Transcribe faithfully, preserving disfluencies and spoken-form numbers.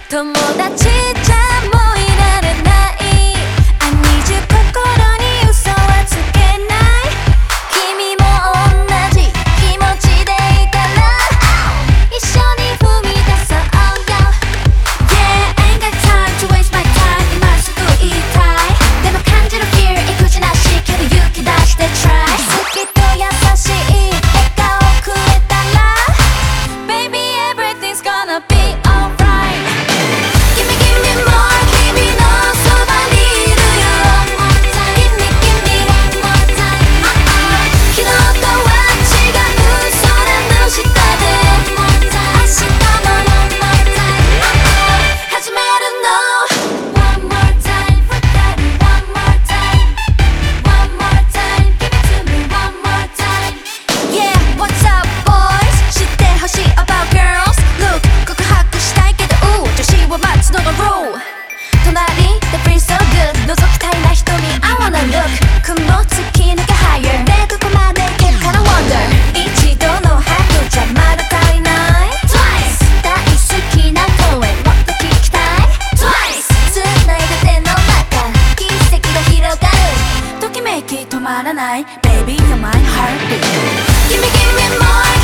友達じゃもういられない I need you 心に嘘はつけない君も同じ気持ちでいたら一緒に踏み出そうよ Yeah, ain't got time to waste my time 今すぐ言いたいでも感じる fear 育児なしけど勇気出して try 好きと優しい笑顔くれたら Baby everything's gonna be止まらない Baby you're my heartbeat Gimme gimme more